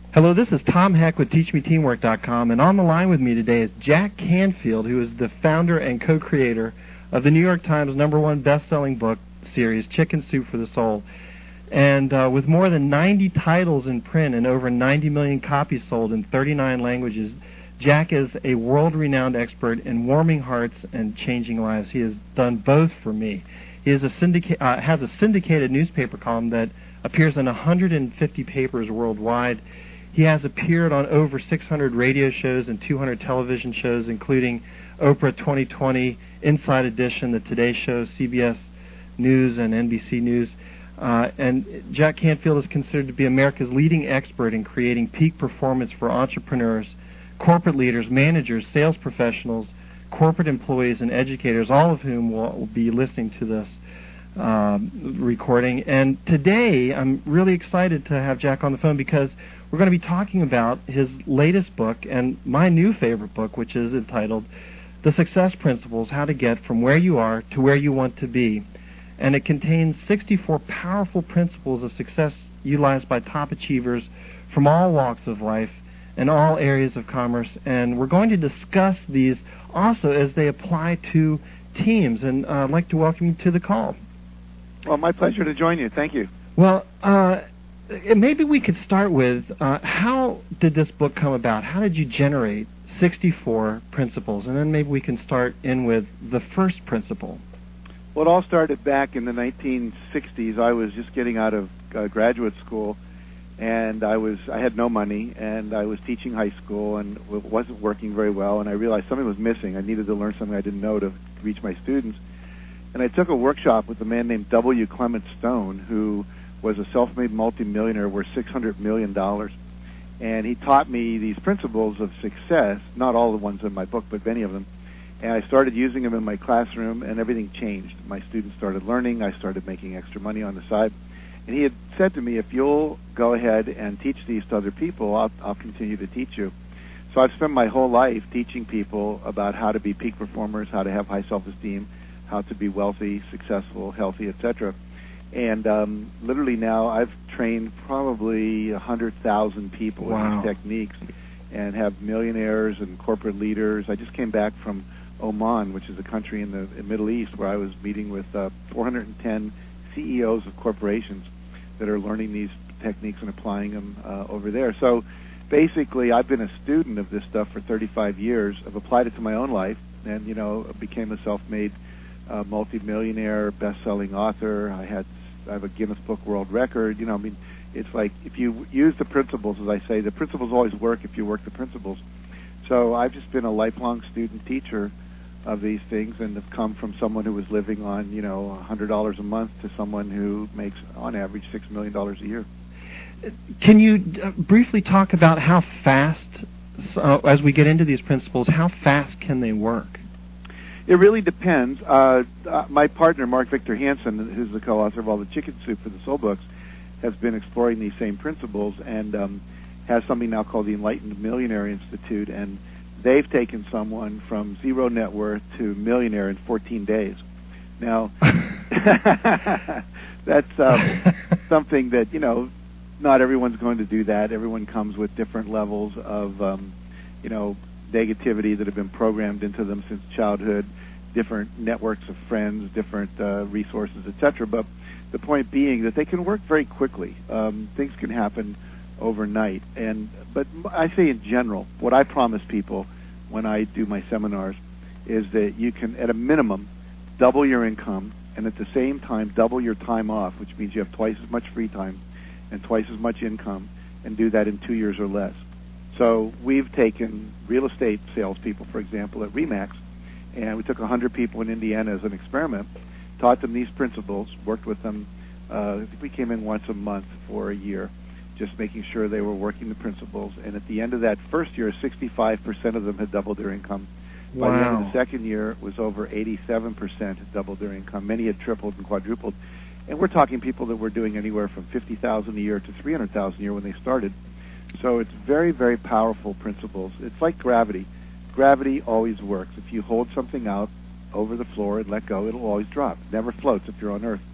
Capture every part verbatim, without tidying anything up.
Hello, this is Tom Heck with Teach Me Teamwork dot com, and on the line with me today is Jack Canfield, who is the founder and co-creator of the New York Times number one best-selling book series, Chicken Soup for the Soul. And uh, with more than ninety titles in print and over ninety million copies sold in thirty-nine languages, Jack is a world-renowned expert in warming hearts and changing lives. He has done both for me. He is a syndica- uh, has a syndicated newspaper column that appears in one hundred fifty papers worldwide. He has appeared on over six hundred radio shows and two hundred television shows, including Oprah twenty twenty, Inside Edition, The Today Show, C B S News, and N B C News. Uh, and Jack Canfield is considered to be America's leading expert in creating peak performance for entrepreneurs, corporate leaders, managers, sales professionals, corporate employees, and educators, all of whom will, will be listening to this um, recording. And today, I'm really excited to have Jack on the phone because we're going to be talking about his latest book and my new favorite book, which is entitled The Success Principles, How to Get From Where You Are to Where You Want to Be. And it contains sixty-four powerful principles of success utilized by top achievers from all walks of life and all areas of commerce. And we're going to discuss these also as they apply to teams. And uh, I'd like to welcome you to the call. Well, my pleasure to join you. Thank you. Well, uh, maybe we could start with uh, how did this book come about? How did you generate sixty-four principles? And then maybe we can start in with the first principle. Well, it all started back in the nineteen sixties. I was just getting out of uh, graduate school, and I was I had no money, and I was teaching high school, and it wasn't working very well, and I realized something was missing. I needed to learn something I didn't know to reach my students. And I took a workshop with a man named W. Clement Stone, who was a self-made multimillionaire worth six hundred million dollars. And he taught me these principles of success, not all the ones in my book, but many of them. And I started using them in my classroom, and everything changed. My students started learning. I started making extra money on the side. And he had said to me, if you'll go ahead and teach these to other people, I'll, I'll continue to teach you. So I've spent my whole life teaching people about how to be peak performers, how to have high self-esteem, how to be wealthy, successful, healthy, et cetera. And um, literally now I've trained probably one hundred thousand people wow. in these techniques and have millionaires and corporate leaders. I just came back from Oman, which is a country in the in Middle East, where I was meeting with uh, four hundred ten C E Os of corporations that are learning these techniques and applying them uh, over there. So basically, I've been a student of this stuff for thirty-five years. I've applied it to my own life, and you know, became a self-made uh, multi-millionaire, best-selling author. I had I have a Guinness Book World Record. You know, I mean, it's like if you use the principles, as I say, the principles always work if you work the principles. So I've just been a lifelong student teacher of these things, and have come from someone who was living on, you know, one hundred dollars a month to someone who makes, on average, six million dollars a year. Can you uh, briefly talk about how fast, uh, as we get into these principles, how fast can they work? It really depends. Uh, uh, my partner, Mark Victor Hansen, who's the co-author of all the Chicken Soup for the Soul books, has been exploring these same principles and um, has something now called the Enlightened Millionaire Institute, and they've taken someone from zero net worth to millionaire in fourteen days. Now, that's uh, something that, you know, not everyone's going to do that. Everyone comes with different levels of, um, you know, negativity that have been programmed into them since childhood, different networks of friends, different uh, resources, et cetera. But the point being that they can work very quickly. Um, things can happen overnight. And but I say in general, what I promise people when I do my seminars is that you can, at a minimum, double your income, and at the same time double your time off, which means you have twice as much free time and twice as much income, and do that in two years or less. So we've taken real estate salespeople, for example, at RE/MAX, and we took one hundred people in Indiana as an experiment, taught them these principles, worked with them. Uh, we came in once a month for a year, just making sure they were working the principles. And at the end of that first year, sixty-five percent of them had doubled their income. Wow. By the end of the second year, it was over eighty-seven percent had doubled their income. Many had tripled and quadrupled. And we're talking people that were doing anywhere from fifty thousand dollars a year to three hundred thousand dollars a year when they started. So it's very, very powerful principles. It's like gravity. Gravity always works. If you hold something out over the floor and let go, it'll always drop. It never floats if you're on Earth.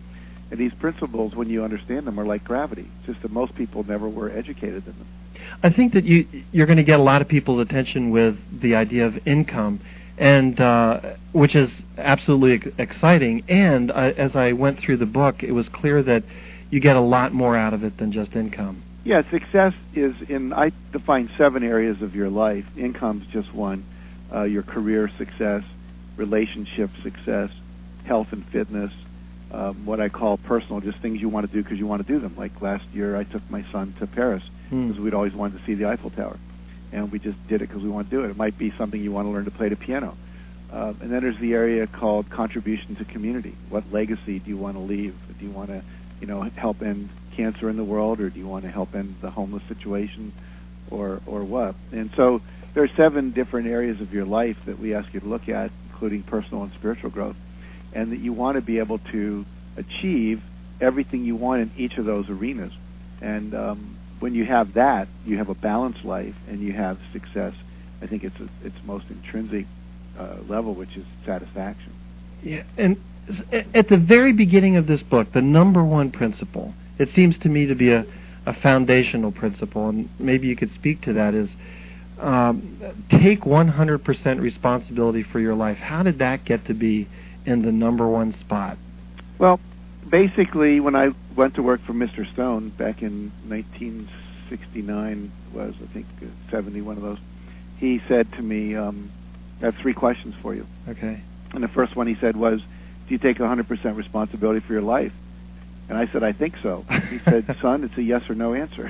And these principles, when you understand them, are like gravity. It's just that most people never were educated in them. I think that you, you're going to get a lot of people's attention with the idea of income, and uh, which is absolutely ex- exciting. And uh, as I went through the book, it was clear that you get a lot more out of it than just income. Yeah, success is in, I define seven areas of your life. Income's just one. Uh, your career success, relationship success, health and fitness, um, what I call personal, just things you want to do because you want to do them. Like last year I took my son to Paris because hmm. we'd always wanted to see the Eiffel Tower. And we just did it because we want to do it. It might be something you want to learn to play the piano. Uh, and then there's the area called contribution to community. What legacy do you want to leave? Do you want to, you know, help end cancer in the world, or do you want to help end the homeless situation, or or what? And so there are seven different areas of your life that we ask you to look at, including personal and spiritual growth, and that you want to be able to achieve everything you want in each of those arenas. And um, when you have that, you have a balanced life, and you have success. I think it's a, its most intrinsic uh, level, which is satisfaction. Yeah, and at the very beginning of this book, the number one principle, it seems to me to be a, a foundational principle, and maybe you could speak to that, is um, take one hundred percent responsibility for your life. How did that get to be in the number one spot? Well, basically, when I went to work for Mister Stone back in nineteen sixty-nine, was, I think, seventy, one of those, he said to me, um, I have three questions for you. Okay. And the first one he said was, do you take one hundred percent responsibility for your life? And I said, I think so. He said, son, it's a yes or no answer.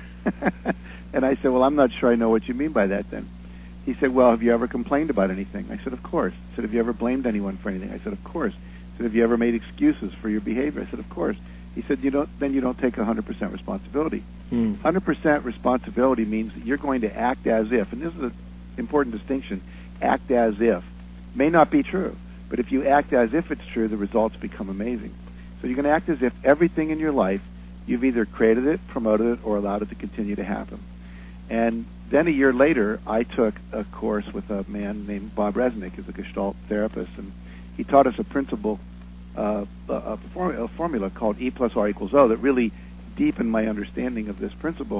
And I said, well, I'm not sure I know what you mean by that then. He said, well, have you ever complained about anything? I said, of course. He said, have you ever blamed anyone for anything? I said, of course. He said, have you ever made excuses for your behavior? I said, of course. He said, you don't, then you don't take one hundred percent responsibility. Mm. one hundred percent responsibility means that you're going to act as if, and this is an important distinction, act as if. May not be true, but if you act as if it's true, the results become amazing. So you're going to act as if everything in your life, you've either created it, promoted it, or allowed it to continue to happen. And then a year later, I took a course with a man named Bob Resnick, who's a Gestalt therapist, and he taught us a principle, uh, a, a, form, a formula called E plus R equals O that really deepened my understanding of this principle.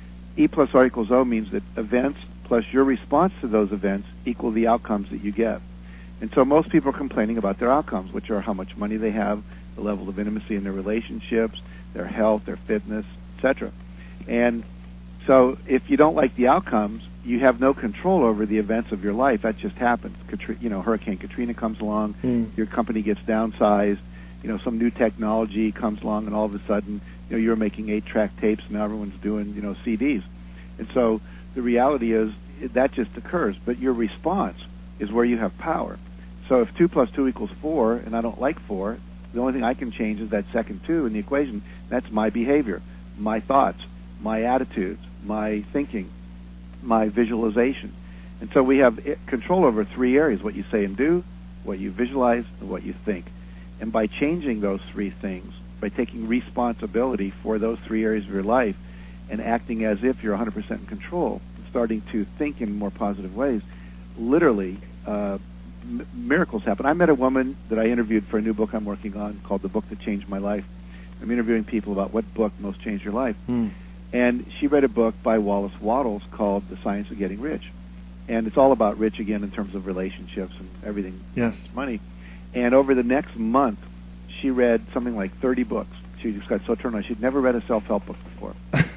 E plus R equals O means that events plus your response to those events equal the outcomes that you get. And so most people are complaining about their outcomes, which are how much money they have, the level of intimacy in their relationships, their health, their fitness, et cetera. And so if you don't like the outcomes, you have no control over the events of your life. That just happens. Katri- you know, Hurricane Katrina comes along, mm. your company gets downsized, you know, some new technology comes along, and all of a sudden, you know, you're making eight-track tapes, and now everyone's doing, you know, C Ds. And so the reality is that just occurs, but your response is where you have power. So if two plus two equals four, and I don't like four, the only thing I can change is that second two in the equation. That's my behavior, my thoughts, my attitudes, my thinking, my visualization. And so we have control over three areas: what you say and do, what you visualize, and what you think. And by changing those three things, by taking responsibility for those three areas of your life and acting as if you're one hundred percent in control, starting to think in more positive ways, literally uh, m- miracles happen. I met a woman that I interviewed for a new book I'm working on called The Book That Changed My Life. I'm interviewing people about what book most changed your life. Hmm. And she read a book by Wallace Wattles called The Science of Getting Rich. And it's all about rich, again, in terms of relationships and everything. Yes. Money. And over the next month, she read something like thirty books. She just got so turned on. She'd never read a self-help book before.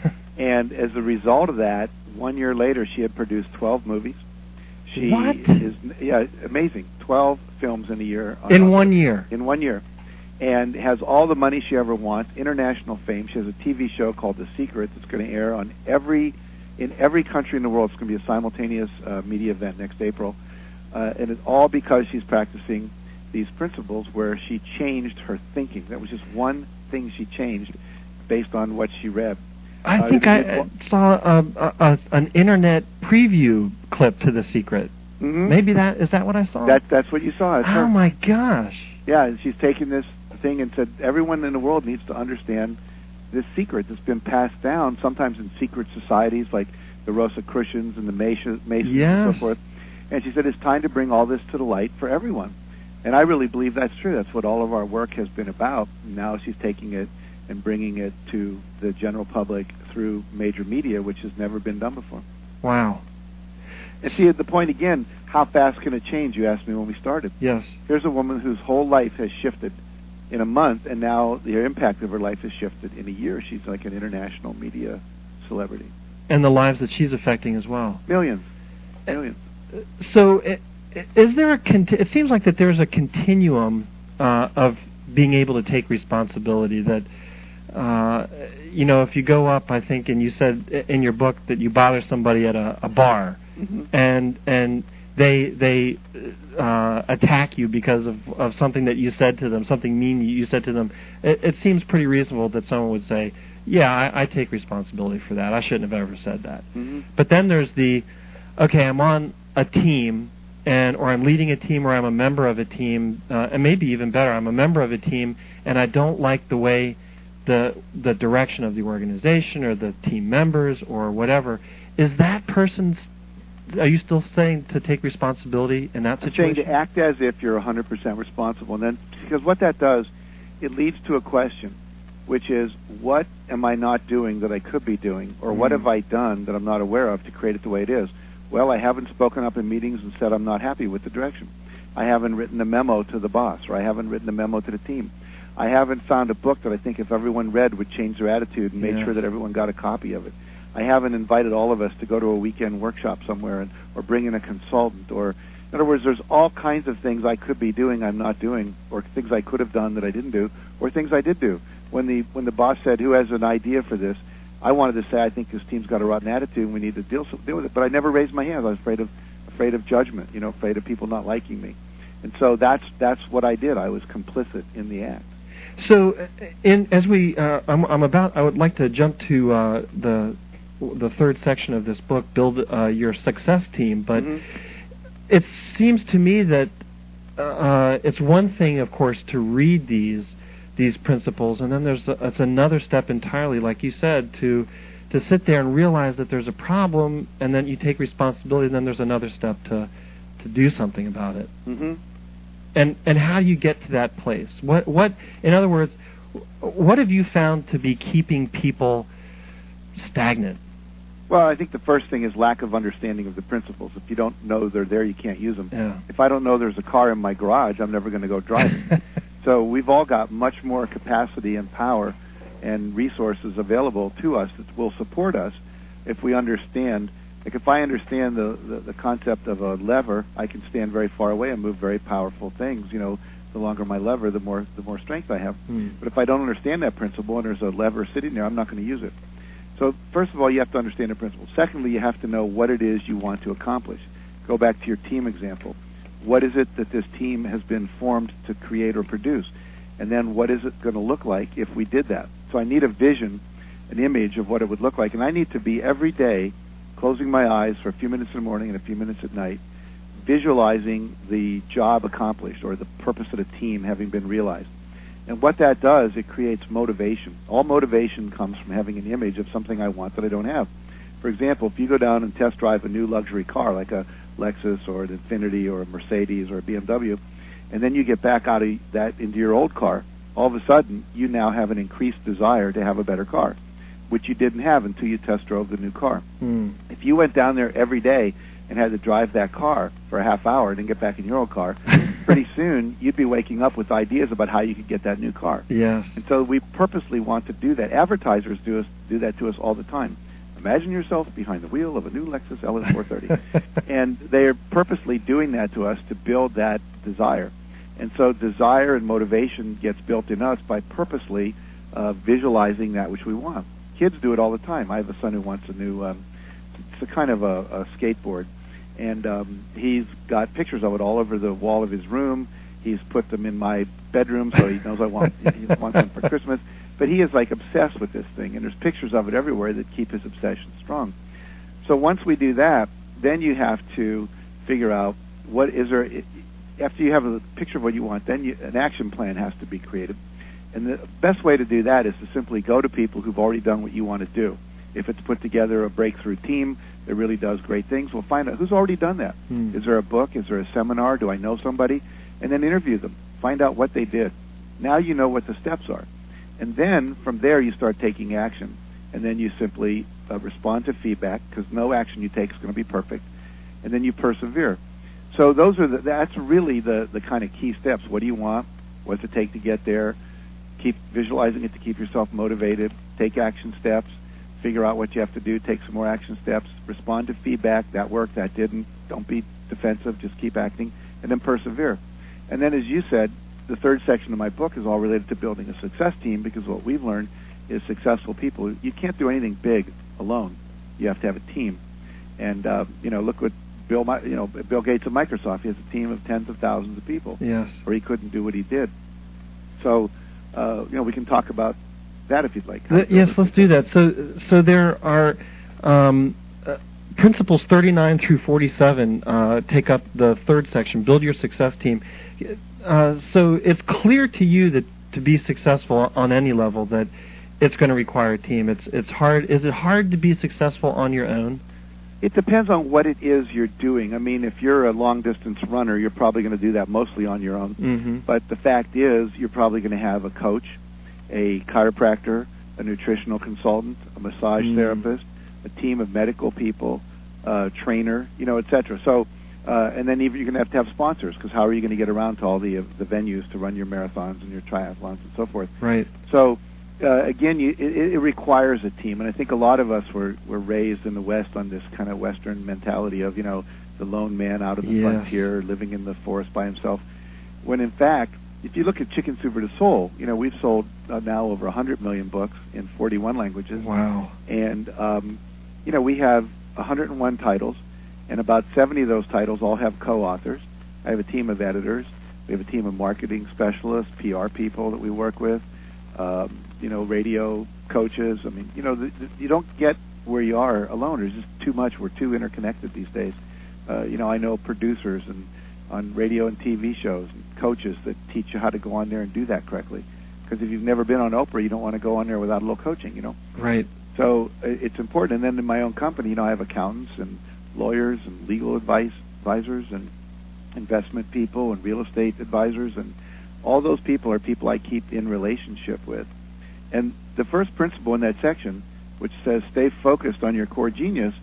And as a result of that, one year later, she had produced twelve movies. She what? is, yeah, amazing. twelve films in a year. On, in on one her, year. In one year. And has all the money she ever wants, international fame. She has a T V show called The Secret that's going to air on every, in every country in the world. It's going to be a simultaneous uh, media event next April. Uh, and it's all because she's practicing these principles where she changed her thinking. That was just one thing she changed based on what she read. I uh, think I uh, saw a, a, a, an internet preview clip to The Secret. Mm-hmm. Maybe that, is that what I saw? That, that's what you saw. It's oh, her. My gosh. Yeah, and she's taken this thing and said everyone in the world needs to understand this secret that's been passed down, sometimes in secret societies like the Rosicrucians and the Masons, Masons yes. and so forth. And she said it's time to bring all this to the light for everyone. And I really believe that's true. That's what all of our work has been about. Now she's taking it and bringing it to the general public through major media, which has never been done before. Wow. And see, at the point again, how fast can it change? You asked me when we started. Yes. Here's a woman whose whole life has shifted in a month, and now the impact of her life has shifted in a year. She's like an international media celebrity. And the lives that she's affecting as well. Millions. Millions. So, is there a? Conti- it seems like that there's a continuum uh, of being able to take responsibility. That uh, you know, if you go up, I think, and you said in your book that you bother somebody at a, a bar, mm-hmm. and and they they uh, attack you because of, of something that you said to them, something mean you said to them. It, it seems pretty reasonable that someone would say, "Yeah, I, I take responsibility for that. I shouldn't have ever said that." Mm-hmm. But then there's the, okay, I'm on a team, and or I'm leading a team, or I'm a member of a team, uh, and maybe even better, I'm a member of a team, and I don't like the way the the direction of the organization or the team members or whatever. Is that person's? Are you still saying to take responsibility in that situation? I'm saying to act as if you're one hundred percent responsible, and then because what that does, it leads to a question, which is, what am I not doing that I could be doing, or mm-hmm. what have I done that I'm not aware of to create it the way it is? Well, I haven't spoken up in meetings and said I'm not happy with the direction. I haven't written a memo to the boss, or I haven't written a memo to the team. I haven't found a book that I think if everyone read would change their attitude and made yes. sure that everyone got a copy of it. I haven't invited all of us to go to a weekend workshop somewhere and, or bring in a consultant. Or, in other words, there's all kinds of things I could be doing I'm not doing, or things I could have done that I didn't do, or things I did do. When the when the boss said, "Who has an idea for this?" I wanted to say, "I think this team's got a rotten attitude and we need to deal deal with it." But I never raised my hand. I was afraid of afraid of judgment, you know, afraid of people not liking me. And so that's that's what I did. I was complicit in the act. So, in as we, uh, I'm, I'm about. I would like to jump to uh, the the third section of this book, build uh, your success team. But mm-hmm. it seems to me that uh, it's one thing, of course, to read these these principles, and then there's a, it's another step entirely, like you said, to to sit there and realize that there's a problem, and then you take responsibility. And then there's another step to to do something about it. Mm-hmm. And and how do you get to that place? What what in other words, what have you found to be keeping people stagnant? Well, I think the first thing is lack of understanding of the principles. If you don't know they're there, you can't use them. Yeah. If I don't know there's a car in my garage, I'm never going to go drive it. So we've all got much more capacity and power and resources available to us that will support us if we understand. Like if I understand the, the, the concept of a lever, I can stand very far away and move very powerful things. You know, the longer my lever, the more the more strength I have. Mm. But if I don't understand that principle and there's a lever sitting there, I'm not going to use it. So first of all, you have to understand the principle. Secondly, you have to know what it is you want to accomplish. Go back to your team example. What is it that this team has been formed to create or produce? And then what is it going to look like if we did that? So I need a vision, an image of what it would look like. And I need to be every day closing my eyes for a few minutes in the morning and a few minutes at night, visualizing the job accomplished or the purpose of the team having been realized. And what that does, it creates motivation. All motivation comes from having an image of something I want that I don't have. For example, if you go down and test drive a new luxury car like a Lexus or an Infiniti or a Mercedes or a B M W, and then you get back out of that into your old car, all of a sudden you now have an increased desire to have a better car, which you didn't have until you test drove the new car. Mm. If you went down there every day and had to drive that car for a half hour and then get back in your old car, pretty soon you'd be waking up with ideas about how you could get that new car. Yes. And so we purposely want to do that. Advertisers do us do that to us all the time. Imagine yourself behind the wheel of a new Lexus L S four thirty. And they're purposely doing that to us to build that desire. And so desire and motivation gets built in us by purposely uh, visualizing that which we want. Kids do it all the time. I have a son who wants a new, um, it's a kind of a, a skateboard. And um, he's got pictures of it all over the wall of his room. He's put them in my bedroom, so he knows I want he wants them for Christmas. But he is like obsessed with this thing, and there's pictures of it everywhere that keep his obsession strong. So once we do that, then you have to figure out what is there. After you have a picture of what you want, then you, an action plan has to be created. And the best way to do that is to simply go to people who've already done what you want to do. If it's put together a breakthrough team that really does great things, we'll find out who's already done that. Hmm. Is there a book? Is there a seminar? Do I know somebody? and then interview them. Find out what they did. Now you know what the steps are. And then from there you start taking action. And then you simply uh, respond to feedback, because no action you take is going to be perfect. And then you persevere. So those are the, that's really the, the kind of key steps. What do you want? What does it take to get there? Keep visualizing it to keep yourself motivated. Take action steps. Figure out what you have to do. Take some more action steps. Respond to feedback. That worked. That didn't. Don't be defensive. Just keep acting. And then persevere. And then, as you said, the third section of my book is all related to building a success team, because what we've learned is successful people, you can't do anything big alone. You have to have a team. And, uh, you know, look what Bill, you know, Bill Gates of Microsoft, he has a team of tens of thousands of people. Yes. Or he couldn't do what he did. So, uh, you know, we can talk about that if you'd like. The, yes, let's do that. So, so there are um, uh, principles thirty-nine through forty-seven uh, take up the third section, build your success team. Uh, so it's clear to you that to be successful on any level that it's going to require a team. It's it's hard. Is it hard to be successful on your own? It depends on what it is you're doing. I mean, if you're a long-distance runner, you're probably going to do that mostly on your own. Mm-hmm. But the fact is, you're probably going to have a coach, a chiropractor, a nutritional consultant, a massage mm. therapist, a team of medical people, a trainer, you know, et cetera. So, uh, and then even you're going to have to have sponsors, because how are you going to get around to all the uh, the venues to run your marathons and your triathlons and so forth? Right. So, uh, again, you, it, it requires a team, and I think a lot of us were, were raised in the West on this kind of Western mentality of, you know, the lone man out of the yes. frontier, living in the forest by himself, when in fact, if you look at Chicken Soup for the Soul, you know, we've sold uh, now over one hundred million books in forty-one languages. Wow. And, um, you know, we have one hundred one titles, and about seventy of those titles all have co-authors. I have a team of editors. We have a team of marketing specialists, P R people that we work with, um, you know, radio coaches. I mean, you know, the, the, you don't get where you are alone. There's just too much. We're too interconnected these days. Uh, you know, I know producers and on radio and T V shows and coaches that teach you how to go on there and do that correctly. Because if you've never been on Oprah, you don't want to go on there without a little coaching, you know? Right. So it's important. And then in my own company, you know, I have accountants and lawyers and legal advice advisors and investment people and real estate advisors, and all those people are people I keep in relationship with. And the first principle in that section, which says stay focused on your core genius,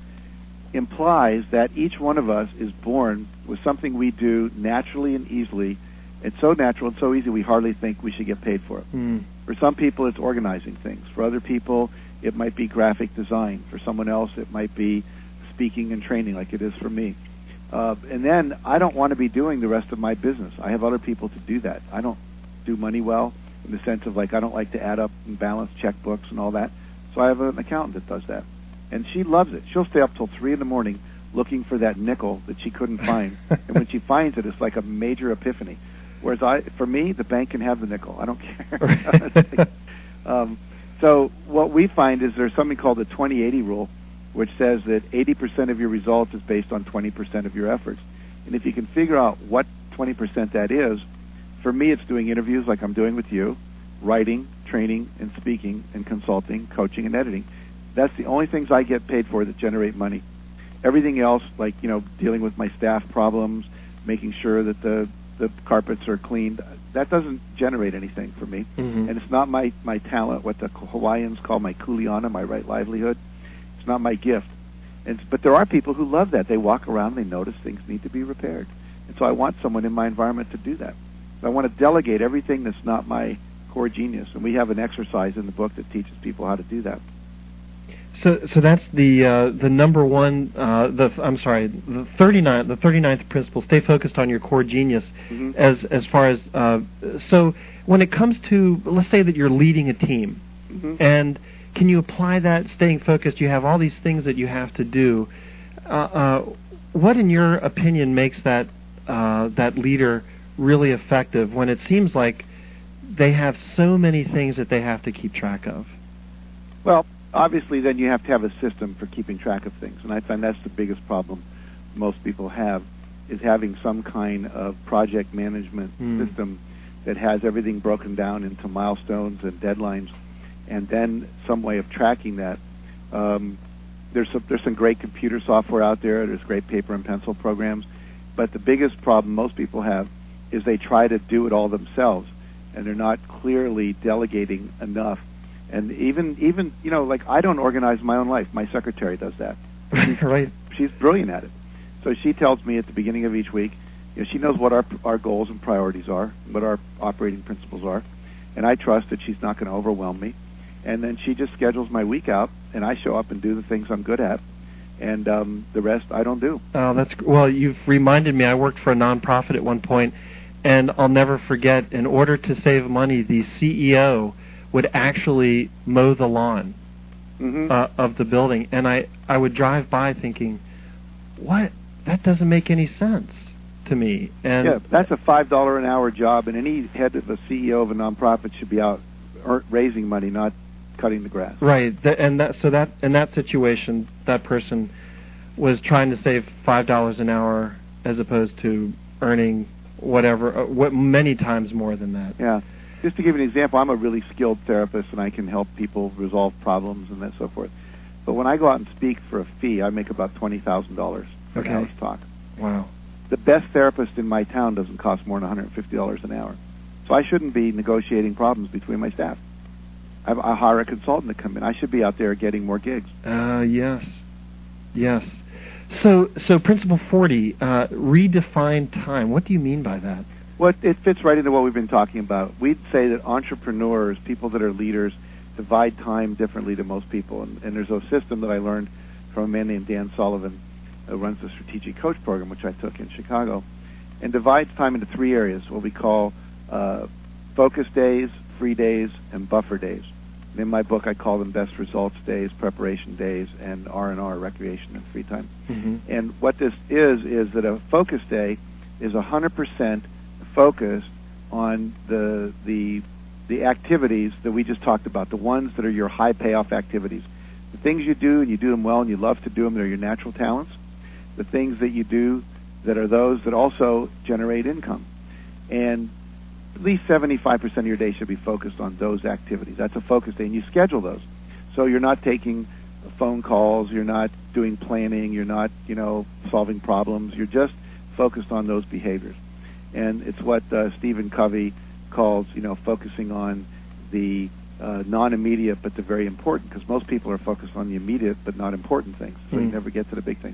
implies that each one of us is born with something we do naturally and easily. It's so natural and so easy we hardly think we should get paid for it. Mm. For some people, it's organizing things. For other people, it might be graphic design. For someone else, it might be speaking and training, like it is for me. Uh, and then I don't want to be doing the rest of my business. I have other people to do that. I don't do money well in the sense of, like, I don't like to add up and balance checkbooks and all that. So I have an accountant that does that. And she loves it. She'll stay up till three in the morning looking for that nickel that she couldn't find. And when she finds it, it's like a major epiphany. Whereas I, for me, the bank can have the nickel. I don't care. um, so what we find is there's something called the twenty eighty rule, which says that eighty percent of your results is based on twenty percent of your efforts. And if you can figure out what twenty percent that is, for me it's doing interviews like I'm doing with you, writing, training, and speaking, and consulting, coaching, and editing. That's the only things I get paid for that generate money. Everything else, like, you know, dealing with my staff problems, making sure that the, the carpets are cleaned, that doesn't generate anything for me. Mm-hmm. And it's not my, my talent, what the Hawaiians call my kuleana, my right livelihood. It's not my gift. And, but there are people who love that. They walk around and they notice things need to be repaired. And so I want someone in my environment to do that. I want to delegate everything that's not my core genius. And we have an exercise in the book that teaches people how to do that. So, so that's the uh, the number one. Uh, the I'm sorry, the thirty-ninth, the thirty-ninth principle. Stay focused on your core genius. Mm-hmm. As as far as uh, so, when it comes to, let's say that you're leading a team, mm-hmm. and can you apply that staying focused? You have all these things that you have to do. Uh, uh, what, in your opinion, makes that uh, that leader really effective when it seems like they have so many things that they have to keep track of? Well, obviously, then you have to have a system for keeping track of things, and I find that's the biggest problem most people have, is having some kind of project management mm. system that has everything broken down into milestones and deadlines, and then some way of tracking that. Um, there's some, there's some great computer software out there. There's great paper and pencil programs, but the biggest problem most people have is they try to do it all themselves, and they're not clearly delegating enough. And even, even you know, like I don't organize my own life. My secretary does that. She's, right. She's brilliant at it. So she tells me at the beginning of each week, you know, she knows what our our goals and priorities are, what our operating principles are, and I trust that she's not going to overwhelm me. And then she just schedules my week out, and I show up and do the things I'm good at, and um, the rest I don't do. Oh, that's well. You've reminded me. I worked for a nonprofit at one point, and I'll never forget. In order to save money, the C E O would actually mow the lawn mm-hmm. uh, of the building, and I I would drive by thinking, what? That doesn't make any sense to me. And yeah, that's a five dollar an hour job, and any head of a C E O of a nonprofit should be out er, raising money, not cutting the grass. Right, Th- and that so that in that situation, that person was trying to save five dollars an hour as opposed to earning whatever, uh, what many times more than that. Yeah, just to give you an example, I'm a really skilled therapist, and I can help people resolve problems and that so forth. But when I go out and speak for a fee, I make about twenty thousand dollars for okay. an hour's talk. Wow. The best therapist in my town doesn't cost more than one hundred fifty dollars an hour. So I shouldn't be negotiating problems between my staff. I, I hire a consultant to come in. I should be out there getting more gigs. Uh, yes. Yes. So, so Principle forty, uh, redefine time. What do you mean by that? Well, it fits right into what we've been talking about. We'd say that entrepreneurs, people that are leaders, divide time differently to most people. And, and there's a system that I learned from a man named Dan Sullivan, who runs the Strategic Coach Program, which I took in Chicago, and divides time into three areas, what we call uh, focus days, free days, and buffer days. And in my book, I call them best results days, preparation days, and R and R, recreation and free time. Mm-hmm. And what this is, is that a focus day is one hundred percent focused on the the the activities that we just talked about, the ones that are your high payoff activities. The things you do, and you do them well, and you love to do them, they're your natural talents. The things that you do that are those that also generate income. And at least seventy-five percent of your day should be focused on those activities. That's a focus day, and you schedule those. So you're not taking phone calls, you're not doing planning, you're not, you know, solving problems. You're just focused on those behaviors. And it's what uh, Stephen Covey calls, you know, focusing on the uh, non-immediate but the very important, because most people are focused on the immediate but not important things, so mm. you never get to the big things.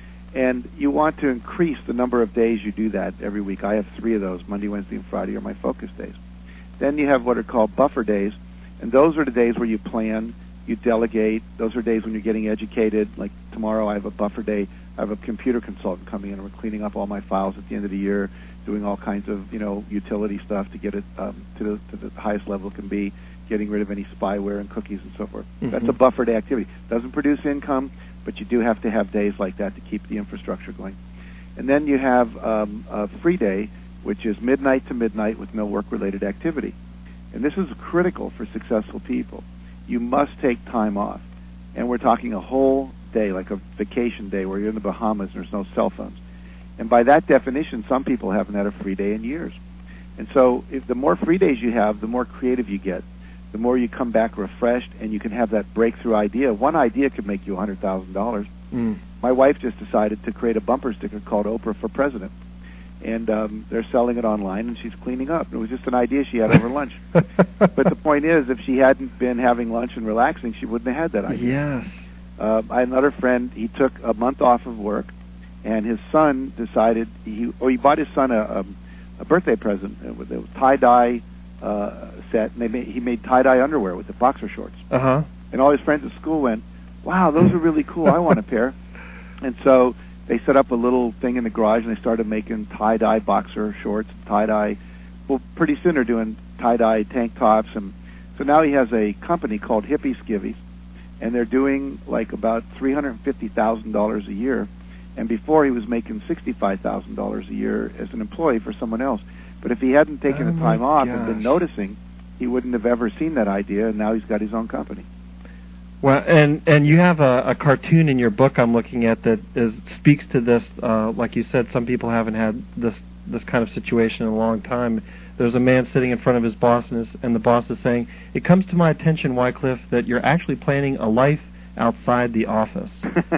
And you want to increase the number of days you do that every week. I have three of those. Monday, Wednesday, and Friday are my focus days. Then you have what are called buffer days, and those are the days where you plan, you delegate. Those are days when you're getting educated. Like tomorrow I have a buffer day. I have a computer consultant coming in, and we're cleaning up all my files at the end of the year, doing all kinds of, you know, utility stuff to get it um, to, the, to the highest level it can be, getting rid of any spyware and cookies and so forth. Mm-hmm. That's a buffer day activity. Doesn't produce income, but you do have to have days like that to keep the infrastructure going. And then you have um, a free day, which is midnight to midnight with no work-related activity. And this is critical for successful people. You must take time off. And we're talking a whole day, like a vacation day where you're in the Bahamas and there's no cell phones. And by that definition, some people haven't had a free day in years. And so if the more free days you have, the more creative you get. The more you come back refreshed, and you can have that breakthrough idea. One idea could make you one hundred thousand dollars. Mm. My wife just decided to create a bumper sticker called Oprah for President. And um, they're selling it online, and she's cleaning up. It was just an idea she had over lunch. But the point is, if she hadn't been having lunch and relaxing, she wouldn't have had that idea. Yes. Uh, I had another friend, he took a month off of work, and his son decided, he, or he bought his son a, a, a birthday present. It was a tie-dye uh, set, and they made, he made tie-dye underwear with the boxer shorts. Uh-huh. And all his friends at school went, wow, those are really cool. I want a pair. And so they set up a little thing in the garage, and they started making tie-dye boxer shorts, tie-dye. Well, pretty soon they're doing tie-dye tank tops. And so now he has a company called Hippie Skivvies, and they're doing like about three hundred fifty thousand dollars a year. And before he was making sixty-five thousand dollars a year as an employee for someone else. But if he hadn't taken oh the time off gosh. and been noticing, he wouldn't have ever seen that idea, and now he's got his own company. Well, and and you have a, a cartoon in your book I'm looking at that is speaks to this. Uh, like you said, some people haven't had this this kind of situation in a long time. There's a man sitting in front of his boss, and, his, and the boss is saying, "It comes to my attention, Wycliffe, that you're actually planning a life outside the office."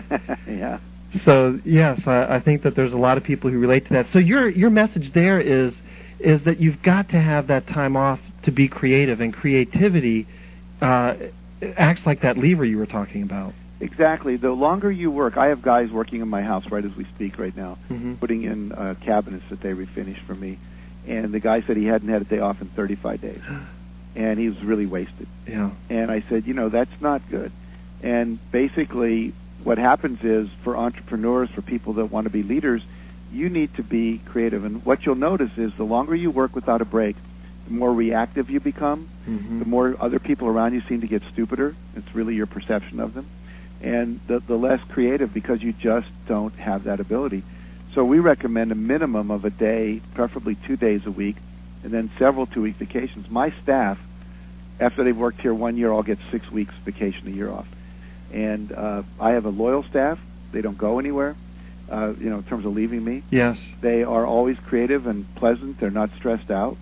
Yeah. So yes, I, I think that there's a lot of people who relate to that. So your your message there is is that you've got to have that time off to be creative, and creativity uh, acts like that lever you were talking about. Exactly. The longer you work, I have guys working in my house right as we speak right now, mm-hmm. putting in uh, cabinets that they refinished for me. And the guy said he hadn't had a day off in thirty-five days. And he was really wasted. Yeah. And I said, you know, that's not good. And basically what happens is for entrepreneurs, for people that want to be leaders, you need to be creative. And what you'll notice is the longer you work without a break, the more reactive you become, mm-hmm. the more other people around you seem to get stupider. It's really your perception of them. And the, the less creative, because you just don't have that ability. So we recommend a minimum of a day, preferably two days a week, and then several two-week vacations. My staff, after they've worked here one year, all get six weeks vacation a year off. And uh, I have a loyal staff. They don't go anywhere, uh, you know, in terms of leaving me. Yes. They are always creative and pleasant. They're not stressed out.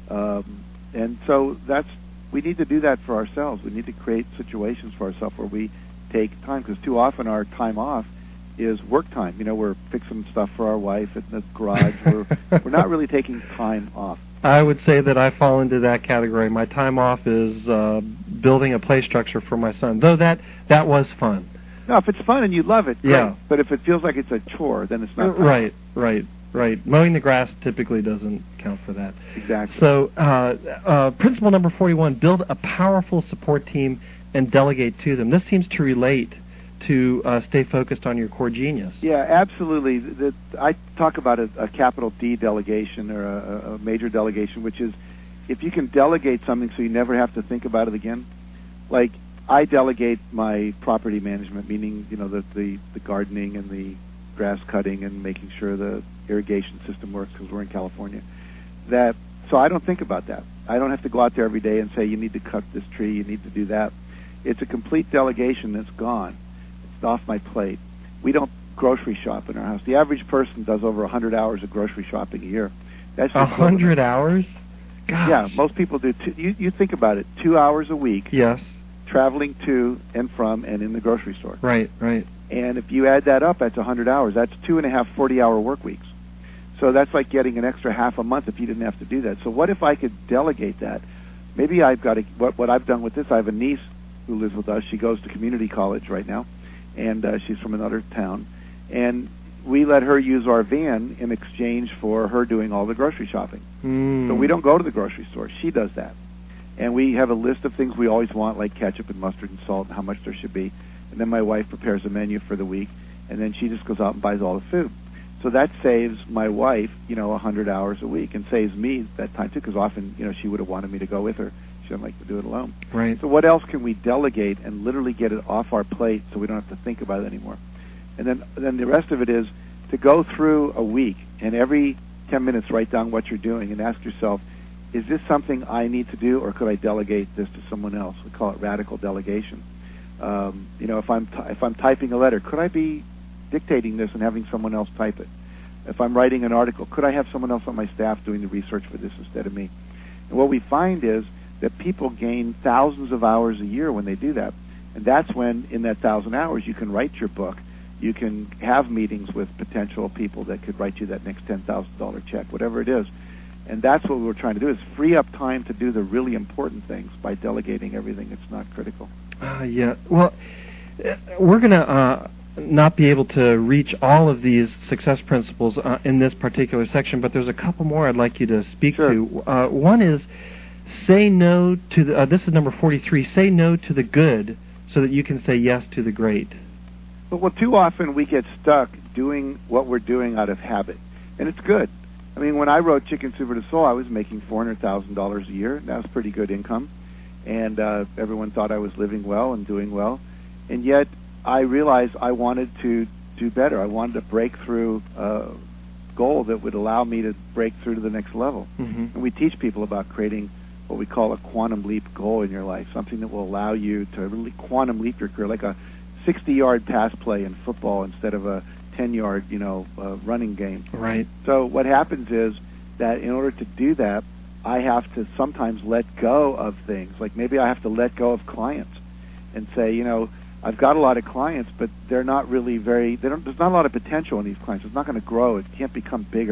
Um, and so that's, we need to do that for ourselves. We need to create situations for ourselves where we take time, because too often our time off is work time. You know, we're fixing stuff for our wife in the garage. we're, we're not really taking time off. I would say that I fall into that category. My time off is uh, building a play structure for my son, though that, that was fun. No, if it's fun and you love it, great. Yeah. But if it feels like it's a chore, then it's not fun. Right, right, right. Mowing the grass typically doesn't count for that. Exactly. So uh, uh, principle number forty-one, build a powerful support team and delegate to them. This seems to relate to uh, stay focused on your core genius. Yeah, absolutely. The, I talk about a, a capital D delegation or a, a major delegation, which is if you can delegate something so you never have to think about it again. Like I delegate my property management, meaning you know the the, the gardening and the grass cutting and making sure the irrigation system works because we're in California. That so I don't think about that. I don't have to go out there every day and say you need to cut this tree, you need to do that. It's a complete delegation that's gone. It's off my plate. We don't grocery shop in our house. The average person does over one hundred hours of grocery shopping a year. That's one hundred hours? Gosh. Yeah, most people do. Two, you, you think about it, two hours a week. Yes. Traveling to and from and in the grocery store. Right, right. And if you add that up, that's one hundred hours. That's two and a half forty-hour work weeks. So that's like getting an extra half a month if you didn't have to do that. So what if I could delegate that? Maybe I've got a, what, what I've done with this, I have a niece who lives with us. She goes to community college right now, and uh, she's from another town. And we let her use our van in exchange for her doing all the grocery shopping. Mm. So we don't go to the grocery store. She does that. And we have a list of things we always want, like ketchup and mustard and salt and how much there should be. And then my wife prepares a menu for the week, and then she just goes out and buys all the food. So that saves my wife, you know, one hundred hours a week, and saves me that time too, because often, you know, she would have wanted me to go with her. She doesn't like to do it alone. Right. So what else can we delegate and literally get it off our plate so we don't have to think about it anymore? And then, then the rest of it is to go through a week and every ten minutes write down what you're doing and ask yourself, is this something I need to do, or could I delegate this to someone else? We call it radical delegation. Um, you know, if I'm t- if I'm typing a letter, could I be dictating this and having someone else type it? If I'm writing an article, could I have someone else on my staff doing the research for this instead of me? And what we find is that people gain thousands of hours a year when they do that. And that's when, in that thousand hours, you can write your book. You can have meetings with potential people that could write you that next ten thousand dollars check, whatever it is. And that's what we're trying to do, is free up time to do the really important things by delegating everything that's not critical. Uh, yeah. Well, uh, we're going to uh, not be able to reach all of these success principles uh, in this particular section, but there's a couple more I'd like you to speak sure. to. Uh, one is say no to the, uh, this is number forty-three, say no to the good so that you can say yes to the great. But well, too often we get stuck doing what we're doing out of habit. And it's good. I mean, when I wrote Chicken Soup for the Soul, I was making four hundred thousand dollars a year. That was pretty good income. And uh, everyone thought I was living well and doing well. And yet I realized I wanted to do better. I wanted to break through a goal that would allow me to break through to the next level. Mm-hmm. And we teach people about creating what we call a quantum leap goal in your life, something that will allow you to really quantum leap your career, like a sixty-yard pass play in football instead of a ten-yard, you know, uh, running game. Right. So what happens is that in order to do that, I have to sometimes let go of things. Like maybe I have to let go of clients and say, you know, I've got a lot of clients, but they're not really very, they don't, there's not a lot of potential in these clients. It's not going to grow. It can't become bigger.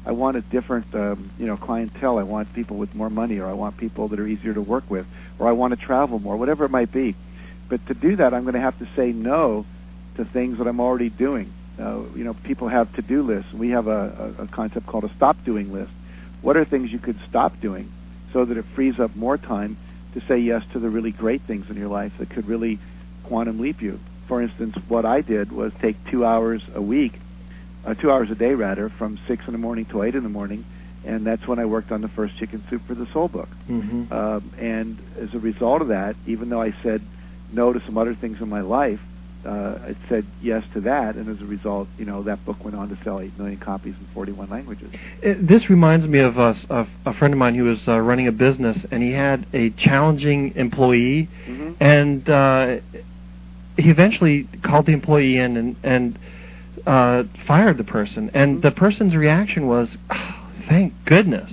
I want a different, um, you know, clientele. I want people with more money, or I want people that are easier to work with, or I want to travel more, whatever it might be. But to do that, I'm going to have to say no to things that I'm already doing. Uh, you know, people have to-do lists. We have a, a, a concept called a stop-doing list. What are things you could stop doing so that it frees up more time to say yes to the really great things in your life that could really quantum leap you? For instance, what I did was take two hours a week, uh, two hours a day rather, from six in the morning to eight in the morning, and that's when I worked on the first Chicken Soup for the Soul book. Mm-hmm. Um, and as a result of that, even though I said no to some other things in my life, uh, I said yes to that, and as a result, you know, that book went on to sell eight million copies in forty-one languages. It, this reminds me of, uh, of a friend of mine who was uh, running a business, and he had a challenging employee, mm-hmm. and uh, he eventually called the employee in and, and uh, fired the person. And mm-hmm. the person's reaction was, oh, thank goodness,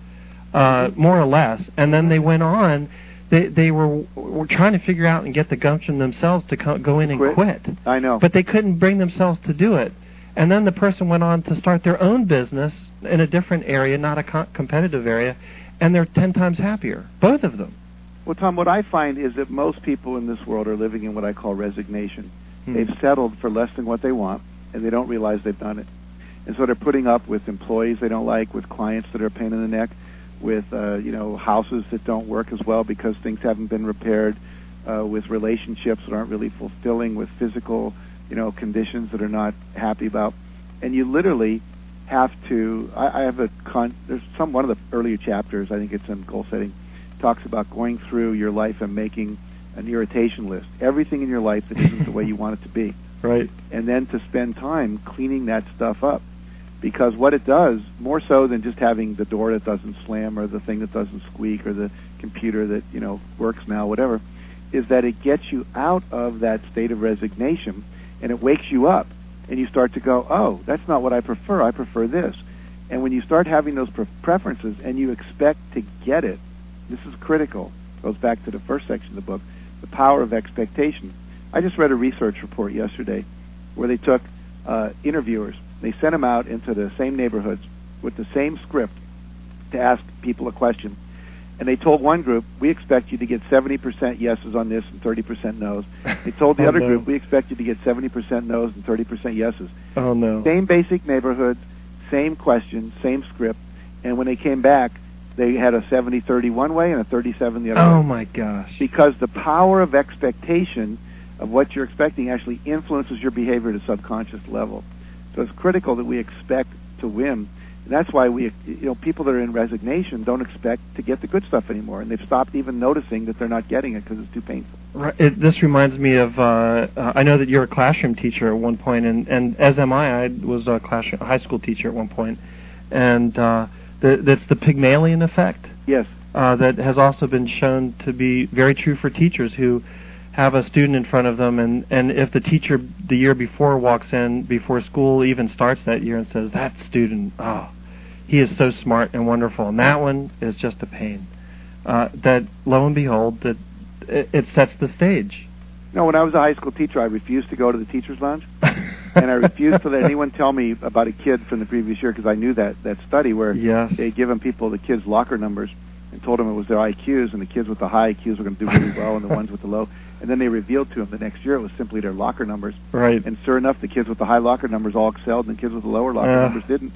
uh, mm-hmm. more or less. And then they went on. They they were were trying to figure out and get the gumption themselves to co- go in and quit. quit. I know. But they couldn't bring themselves to do it. And then the person went on to start their own business in a different area, not a co- competitive area, and they're ten times happier, both of them. Well, Tom, what I find is that most people in this world are living in what I call resignation. Hmm. They've settled for less than what they want, and they don't realize they've done it. And so they're putting up with employees they don't like, with clients that are a pain in the neck, with uh, you know houses that don't work as well because things haven't been repaired, uh, with relationships that aren't really fulfilling, with physical you know conditions that are not happy about, and you literally have to. I, I have a con. There's some one of the earlier chapters. I think it's in goal setting. Talks about going through your life and making an irritation list. Everything in your life that isn't the way you want it to be. Right. And then to spend time cleaning that stuff up. Because what it does, more so than just having the door that doesn't slam or the thing that doesn't squeak or the computer that, you know, works now, whatever, is that it gets you out of that state of resignation and it wakes you up and you start to go, oh, that's not what I prefer. I prefer this. And when you start having those pre- preferences and you expect to get it, this is critical. It goes back to the first section of the book, the power of expectation. I just read a research report yesterday where they took uh, interviewers. They sent them out into the same neighborhoods with the same script to ask people a question. And they told one group, we expect you to get seventy percent yeses on this and thirty percent no's. They told the oh, other no. group, we expect you to get seventy percent no's and thirty percent yeses. Oh, no. Same basic neighborhood, same question, same script. And when they came back, they had a seventy thirty one way and a thirty-seven the other oh, way. Oh, my gosh. Because the power of expectation of what you're expecting actually influences your behavior at a subconscious level. So it's critical that we expect to win. And that's why we, you know, people that are in resignation don't expect to get the good stuff anymore, and they've stopped even noticing that they're not getting it because it's too painful. Right. It, this reminds me of, uh, uh, I know that you're a classroom teacher at one point, and, and as am I. I was a classroom, a high school teacher at one point, and uh, the, that's the Pygmalion effect. Yes. Uh, that has also been shown to be very true for teachers who have a student in front of them, and, and if the teacher the year before walks in before school even starts that year and says, that student, oh, he is so smart and wonderful, and that one is just a pain, uh, that lo and behold, that it, it sets the stage. No, when I was a high school teacher, I refused to go to the teacher's lounge, and I refused to let anyone tell me about a kid from the previous year because I knew that, that study where yes. they'd given people the kids' locker numbers and told them it was their I Qs, and the kids with the high I Qs were going to do really well, and the ones with the low. And then they revealed to them the next year it was simply their locker numbers. Right. And sure enough, the kids with the high locker numbers all excelled, and the kids with the lower locker uh, numbers didn't.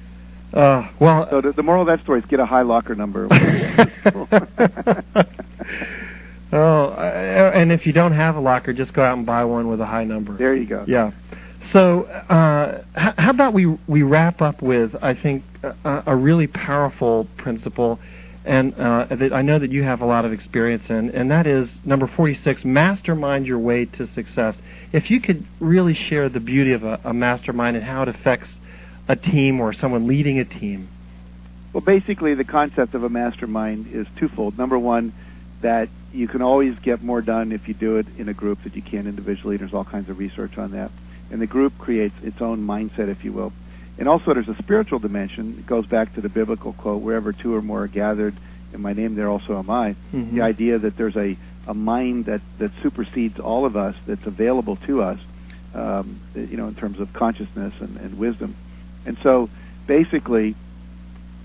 Uh, well, so the, the moral of that story is get a high locker number. oh, uh, and if you don't have a locker, just go out and buy one with a high number. There you go. Yeah. So uh, h- how about we we wrap up with, I think, a, a really powerful principle, and uh, that I know that you have a lot of experience in, and that is number forty-six, mastermind your way to success. If you could really share the beauty of a, a mastermind and how it affects a team or someone leading a team. Well, basically, the concept of a mastermind is twofold. Number one, that you can always get more done if you do it in a group that you can individually. There's all kinds of research on that. And the group creates its own mindset, if you will. And also there's a spiritual dimension. It goes back to the biblical quote, wherever two or more are gathered in my name, there also am I. Mm-hmm. The idea that there's a, a mind that, that supersedes all of us, that's available to us, um, you know, in terms of consciousness and, and wisdom. And so basically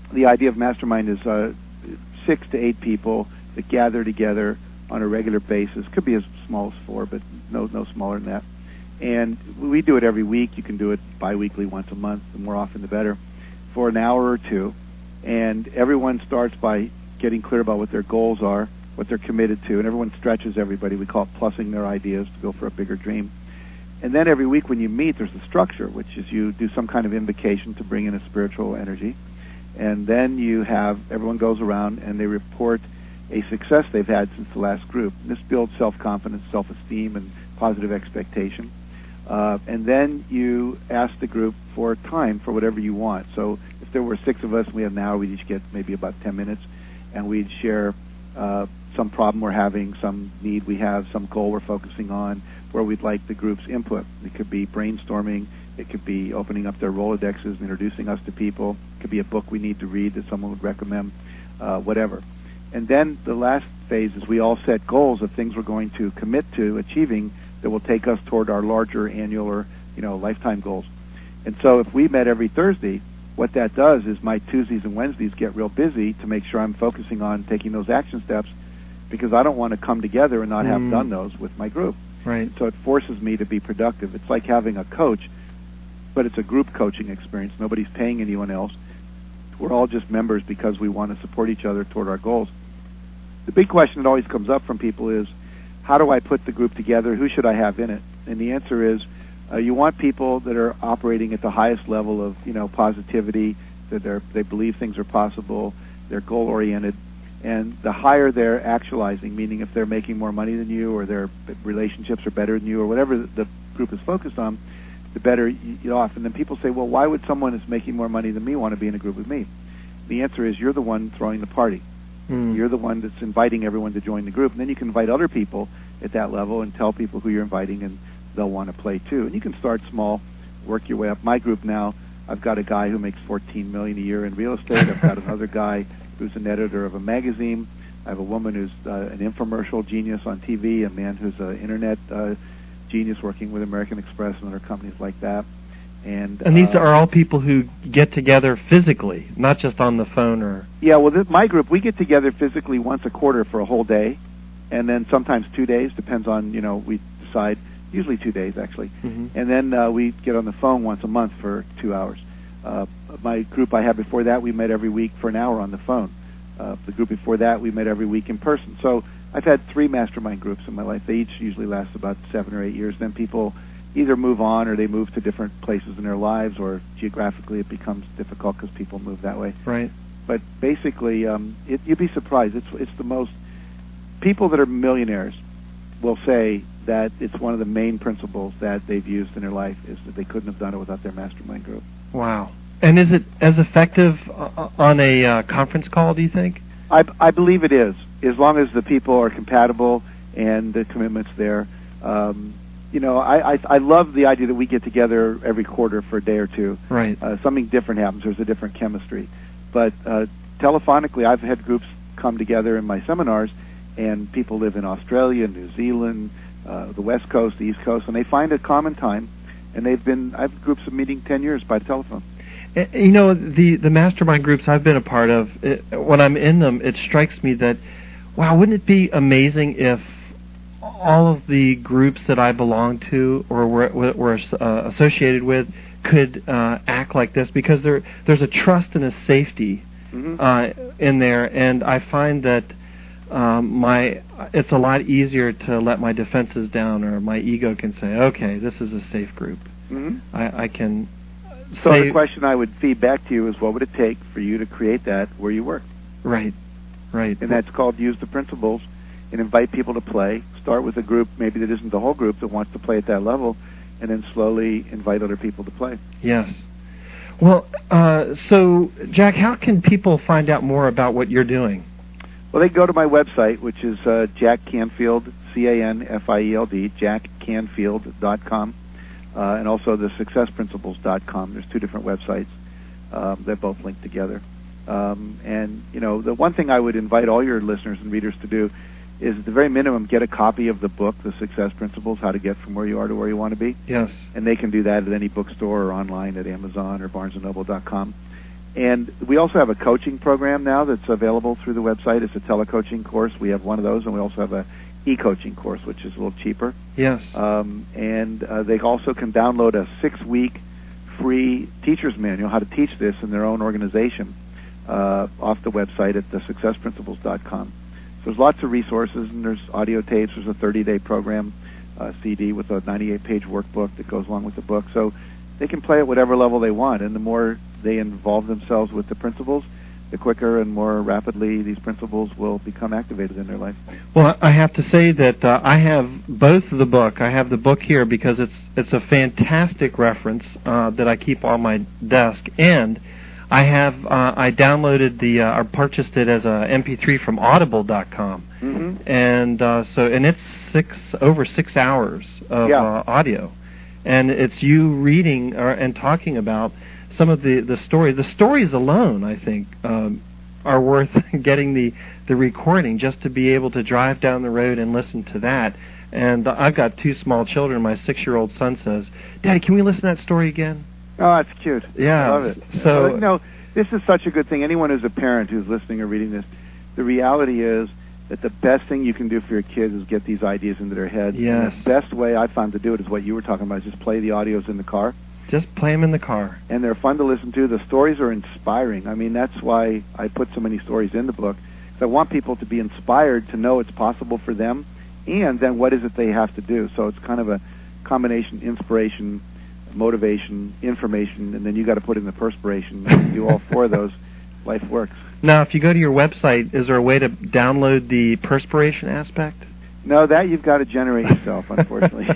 the idea of mastermind is uh, six to eight people that gather together on a regular basis. Could be as small as four, but no no smaller than that. And we do it every week. You can do it biweekly, once a month. The more often, the better, for an hour or two. And everyone starts by getting clear about what their goals are, what they're committed to, and everyone stretches everybody. We call it plussing their ideas to go for a bigger dream. And then every week when you meet, there's a structure, which is you do some kind of invocation to bring in a spiritual energy. And then you have, everyone goes around and they report a success they've had since the last group. And this builds self-confidence, self-esteem, and positive expectation. Uh, and then you ask the group for time for whatever you want. So if there were six of us and we had an hour, we'd each get maybe about ten minutes, and we'd share uh, some problem we're having, some need we have, some goal we're focusing on, where we'd like the group's input. It could be brainstorming. It could be opening up their Rolodexes and introducing us to people. It could be a book we need to read that someone would recommend, uh, whatever. And then the last phase is we all set goals of things we're going to commit to achieving that will take us toward our larger annual or, you know, lifetime goals. And so if we met every Thursday, what that does is my Tuesdays and Wednesdays get real busy to make sure I'm focusing on taking those action steps, because I don't want to come together and not have Mm. done those with my group. Right. So it forces me to be productive. It's like having a coach, but it's a group coaching experience. Nobody's paying anyone else. We're all just members because we want to support each other toward our goals. The big question that always comes up from people is, how do I put the group together? Who should I have in it? And the answer is, uh, you want people that are operating at the highest level of, you know, positivity, that they're, they believe things are possible, they're goal-oriented, and the higher they're actualizing, meaning if they're making more money than you or their relationships are better than you or whatever the group is focused on, the better you're off. And then people say, well, why would someone who's making more money than me want to be in a group with me? The answer is, you're the one throwing the party. Mm. You're the one that's inviting everyone to join the group. And then you can invite other people at that level and tell people who you're inviting, and they'll want to play too. And you can start small, work your way up. My group now, I've got a guy who makes fourteen million dollars a year in real estate. I've got another guy who's an editor of a magazine. I have a woman who's uh, an infomercial genius on T V, a man who's an internet uh, genius working with American Express and other companies like that. And, and these uh, are all people who get together physically, not just on the phone or... Yeah, well, this, my group, we get together physically once a quarter for a whole day, and then sometimes two days, depends on, you know, we decide, usually two days, actually. Mm-hmm. And then uh, we get on the phone once a month for two hours. Uh, my group I had before that, we met every week for an hour on the phone. Uh, the group before that, we met every week in person. So I've had three mastermind groups in my life. They each usually last about seven or eight years. Then people either move on or they move to different places in their lives, or geographically it becomes difficult because people move that way. Right. But basically, um, it, you'd be surprised. It's it's the most... People that are millionaires will say that it's one of the main principles that they've used in their life is that they couldn't have done it without their mastermind group. Wow. And is it as effective uh, on a uh, conference call, do you think? I, I believe it is, as long as the people are compatible and the commitment's there. Um, you know, I, I I love the idea that we get together every quarter for a day or two. Right. Uh, something different happens. There's a different chemistry. But uh, telephonically, I've had groups come together in my seminars, and people live in Australia, New Zealand, uh, the West Coast, the East Coast, and they find a common time, and they've been, I have groups of meeting ten years by telephone. You know, the, the mastermind groups I've been a part of, it, when I'm in them, it strikes me that, wow, wouldn't it be amazing if all of the groups that I belong to or were, were uh, associated with could uh, act like this, because there there's a trust and a safety mm-hmm. uh, in there, and I find that um, my it's a lot easier to let my defenses down, or my ego can say, okay, this is a safe group. Mm-hmm. I, I can. So say, the question I would feed back to you is, what would it take for you to create that where you work? Right, right. And that's called use the principles and invite people to play. Start with a group maybe that isn't the whole group that wants to play at that level, and then slowly invite other people to play. Yes. Well, uh, so, Jack, how can people find out more about what you're doing? Well, they go to my website, which is uh, Jack Canfield, C A N F I E L D, jack canfield dot com. Uh, and also the success principles dot com. There's two different websites. Um, they're both linked together. Um, and, you know, the one thing I would invite all your listeners and readers to do is, at the very minimum, get a copy of the book, The Success Principles, How to Get From Where You Are to Where You Want to Be. Yes. And they can do that at any bookstore or online at Amazon or barnes and noble dot com. And we also have a coaching program now that's available through the website. It's a telecoaching course. We have one of those, and we also have a e-coaching course, which is a little cheaper. Yes. Um, and uh, they also can download a six-week free teacher's manual, how to teach this in their own organization, uh, off the website at the success principles dot com. So there's lots of resources, and there's audio tapes. There's a thirty-day program, uh, C D with a ninety-eight page workbook that goes along with the book. So they can play at whatever level they want, and the more they involve themselves with the principles, the quicker and more rapidly these principles will become activated in their life. Well, I have to say that uh, I have both of the book. I have the book here because it's it's a fantastic reference uh, that I keep on my desk, and I have uh, I downloaded the uh, or purchased it as a M P three from audible dot com, mm-hmm. and uh, so and it's six over six hours of yeah. uh, audio, and it's you reading or, and talking about some of the, the story. The stories alone, I think, um, are worth getting the, the recording just to be able to drive down the road and listen to that. And uh, I've got two small children. My six-year-old son says, "Daddy, can we listen to that story again?" Oh, that's cute. Yeah. I love it. So, you know, this is such a good thing. Anyone who's a parent who's listening or reading this, the reality is that the best thing you can do for your kids is get these ideas into their head. Yes. And the best way I found to do it is what you were talking about, is just play the audios in the car. Just play them in the car. And they're fun to listen to. The stories are inspiring. I mean, that's why I put so many stories in the book. So I want people to be inspired to know it's possible for them, and then what is it they have to do. So it's kind of a combination: inspiration, motivation, information, and then you got to put in the perspiration. If you do all four of those, life works. Now, if you go to your website, is there a way to download the perspiration aspect? No, that you've got to generate yourself, unfortunately.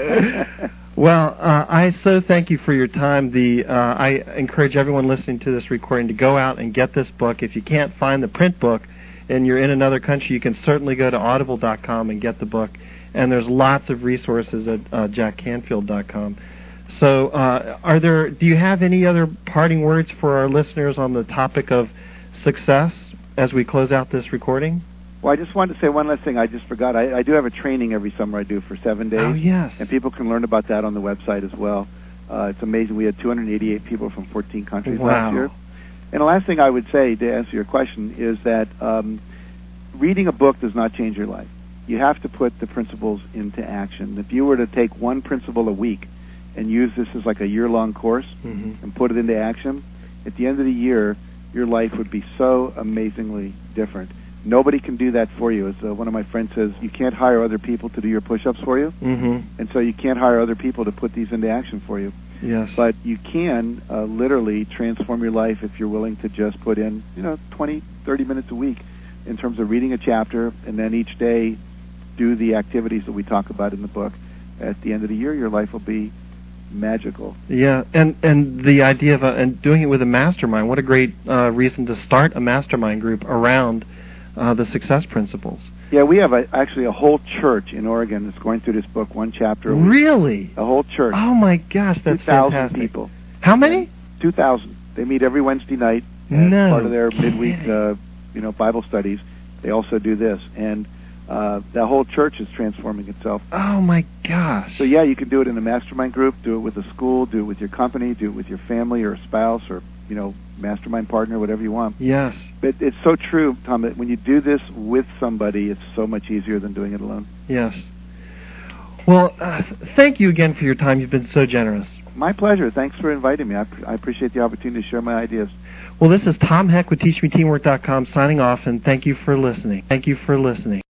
Well, uh, I so thank you for your time. The uh, I encourage everyone listening to this recording to go out and get this book. If you can't find the print book and you're in another country, you can certainly go to audible dot com and get the book. And there's lots of resources at uh, jack canfield dot com. So, uh, are there? Do you have any other parting words for our listeners on the topic of success as we close out this recording? Well, I just wanted to say one last thing. I just forgot. I, I do have a training every summer I do for seven days. Oh, yes. And people can learn about that on the website as well. Uh, it's amazing. We had two hundred eighty-eight people from fourteen countries wow. last year. And the last thing I would say to answer your question is that um, reading a book does not change your life. You have to put the principles into action. If you were to take one principle a week and use this as like a year-long course mm-hmm. and put it into action, at the end of the year, your life would be so amazingly different. Nobody can do that for you. As uh, one of my friends says, you can't hire other people to do your push-ups for you, mm-hmm. and so you can't hire other people to put these into action for you. Yes. But you can uh, literally transform your life if you're willing to just put in, you know, twenty, thirty minutes a week in terms of reading a chapter, and then each day do the activities that we talk about in the book. At the end of the year, your life will be magical. Yeah, and and the idea of a, and doing it with a mastermind. What a great uh, reason to start a mastermind group around uh, the success principles. Yeah, we have a, actually a whole church in Oregon that's going through this book, one chapter a week. Really? A whole church. Oh my gosh, that's two thousand fantastic. people. How many? Two thousand. They meet every Wednesday night as no part of their kidding. midweek, uh, you know, Bible studies. They also do this, and uh, the whole church is transforming itself. Oh my gosh. So yeah, you can do it in a mastermind group, do it with a school, do it with your company, do it with your family or a spouse or, you know, mastermind partner, whatever you want. Yes. But it's so true, Tom, that when you do this with somebody, it's so much easier than doing it alone. Yes. Well, uh, thank you again for your time. You've been so generous. My pleasure. Thanks for inviting me. I, I appreciate the opportunity to share my ideas. Well, this is Tom Heck with Teach Me Teamwork dot com signing off, and thank you for listening. Thank you for listening.